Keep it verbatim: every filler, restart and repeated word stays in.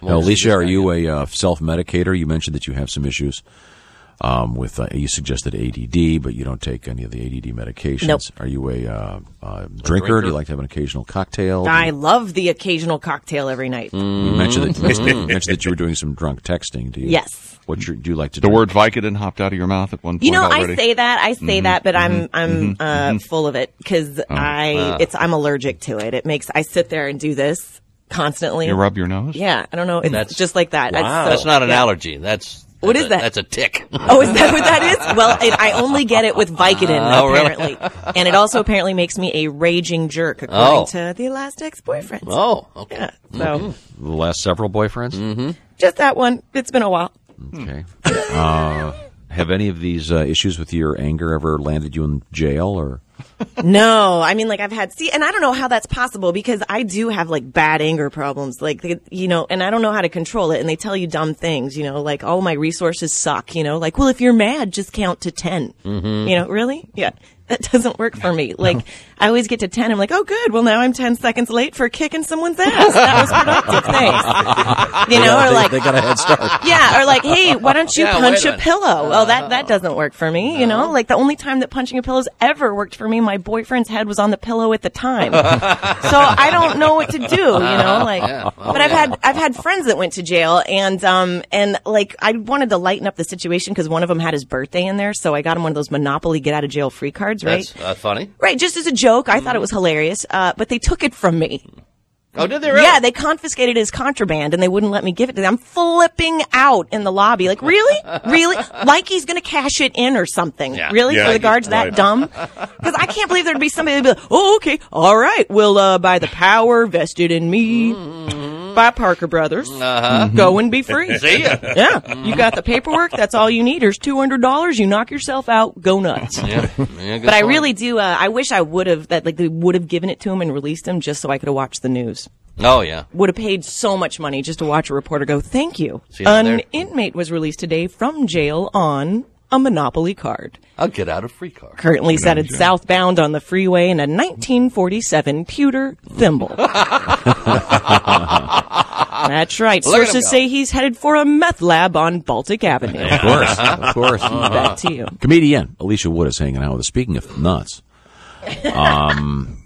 Now, Alicia, are you a uh, self-medicator? You mentioned that you have some issues um, with, uh, you suggested A D D, but you don't take any of the A D D medications. Nope. Are you a uh, uh, drinker? drinker? Do you like to have an occasional cocktail? I love the occasional cocktail every night. Mm. You mentioned that, you mentioned that you were doing some drunk texting. Do you? Yes. What you, do you like to The do? word Vicodin hopped out of your mouth at one point You know, already? I say that, I say Mm-hmm. that, but I'm, Mm-hmm. I'm, Mm-hmm. uh, Mm-hmm. full of it because Oh. I, Ah. it's, I'm allergic to it. It makes, I sit there and do this constantly. You rub your nose? Yeah, I don't know. It's That's- just like that. It's Wow. so- That's not an yeah. allergy. That's What that's is a- that? That's a tick. Oh, is that what that is? Well, it, I only get it with Vicodin, Oh, really? apparently. And it also apparently makes me a raging jerk, according Oh. to the last ex-boyfriend. Oh, okay. Yeah, so The last several boyfriends? Mm-hmm. just that one. It's been a while. Okay. Uh, have any of these uh, issues with your anger ever landed you in jail or? No, I mean, like I've had, see, and I don't know how that's possible because I do have like bad anger problems, like, they, you know, and I don't know how to control it. And they tell you dumb things, you know, like, oh, my resources suck, you know, like, well, if you're mad, just count to ten. Mm-hmm. You know, really? Yeah. That doesn't work for me. Like, I always get to ten. I'm like, oh, good. Well, now I'm ten seconds late for kicking someone's ass. That was productive. Thanks. You know, Yeah, or they, like, they got a head start. yeah, or like, hey, why don't you Yeah, punch wait a a minute. pillow? Well, that, that doesn't work for me, you know? Like, the only time that punching a pillow's ever worked for me, my boyfriend's head was on the pillow at the time. So I don't know what to do, you know? Like, Yeah. Oh, but I've yeah. had, I've had friends that went to jail and, um, and like, I wanted to lighten up the situation because one of them had his birthday in there. So I got him one of those Monopoly get out of jail free cards, right? That's uh, funny. Right, just as a joke. I thought it was hilarious, uh, but they took it from me. Oh, did they really? Yeah, they confiscated his contraband and they wouldn't let me give it to them. I'm flipping out in the lobby. Like, really? Really? Like he's going to cash it in or something. Yeah. Really? Yeah, For the guards right. that dumb? Because I can't believe there'd be somebody that'd be like, oh, okay. All right. Well, uh, by the power vested in me by Parker Brothers, Uh-huh. go and be free. See ya. Yeah. You got the paperwork. That's all you need. There's two hundred dollars. You knock yourself out. Go nuts. Yeah. Yeah, good But I point. really do, uh, I wish I would have, that like they would have given it to him and released him just so I could have watched the news. Oh, yeah. Would have paid so much money just to watch a reporter go, thank you. See that An there? inmate was released today from jail on a Monopoly card. I'll get out a free car. Currently headed southbound on the freeway in a nineteen forty-seven pewter thimble. That's right. Look at him Sources go. say he's headed for a meth lab on Baltic Avenue. Of course, of course. Back to you. Comedian Alicia Wood is hanging out with us. Speaking of nuts, um,